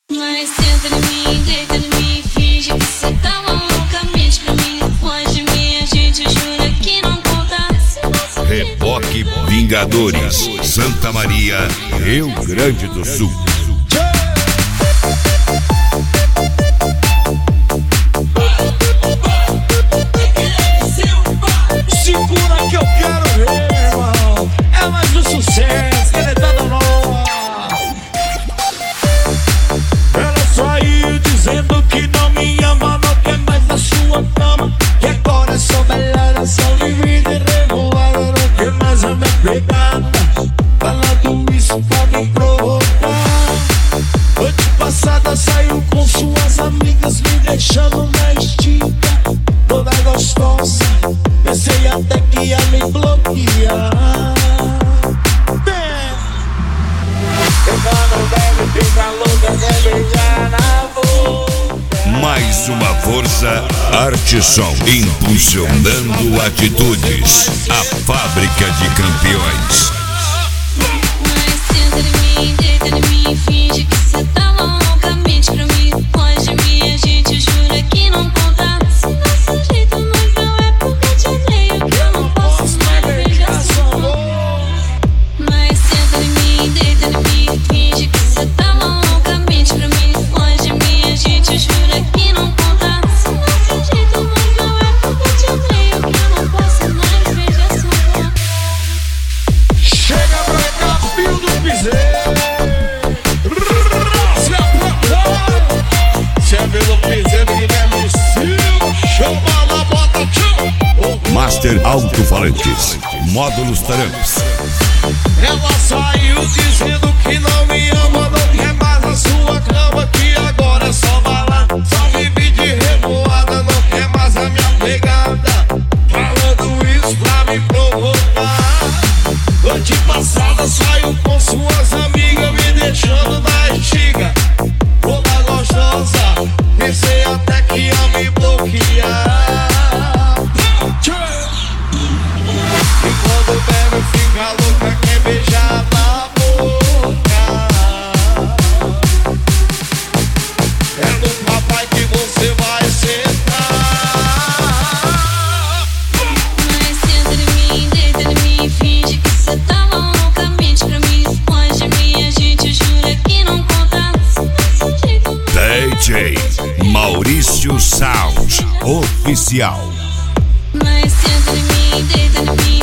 Mas senta em mim, deita em mim, finge que cê tá maluca, mente pra mim. Depois de mim a gente jura que não conta. Reboque Vingadores, Santa Maria, Rio Grande do Sul. Segura que eu quero ver, irmão. É mais um sucesso, ele tá dando nó. Ela saiu dizendo que não me ama, não quer mais a sua cama. Que agora sou melhor, sou livre de revoada, não quer mais a minha pegada. Falando isso pra me provocar. Noite passada saiu com suas amigas, me deixando na estica. Toda gostosa, pensei até que ia me bloquear. Não deve ficar louca, deve beijar na boca. Mais uma força, Artisson, impulsionando atitudes, a fábrica de campeões. Mas senta em mim, deita em mim, finge que cê tá maluca, mente pra mim. Depois de mim a gente jura que não conta. Se nosso jeito mais não é porque eu te odeio, que eu não posso mais beijar sua boca. Mas senta em mim, deita em mim, finge que cê tá maluca, mente pra mim. Depois de mim a gente jura que não conta. Se nosso jeito mais não é porque eu te odeio, que eu não posso mais beijar sua boca. Chega pra cá, filho do piseiro. Se é pelo piseiro que mesmo estilo, chama na bota, tchau. Master Alto-Falantes, Módulos Taramps. Ela saiu dizendo que não me ama, não quer mais a sua cama, que agora é só bala. Só vive de revoada, não quer mais a minha pegada. Falando isso pra me provocar. Noite passada saiu com suas amigas, me deixando na estiga. Toda gostosa, pensei até que ia me bloquear. E quando bebe fica louca, quer beijar na boca. É no papai que você vai sentar. Mas senta em mim, deita em mim, finge que cê tá maluca, mente pra mim. Depois de mim a gente jura que não conta. Se nosso jeito DJ Maurício Sound Oficial. Mas senta em mim, deita em mim,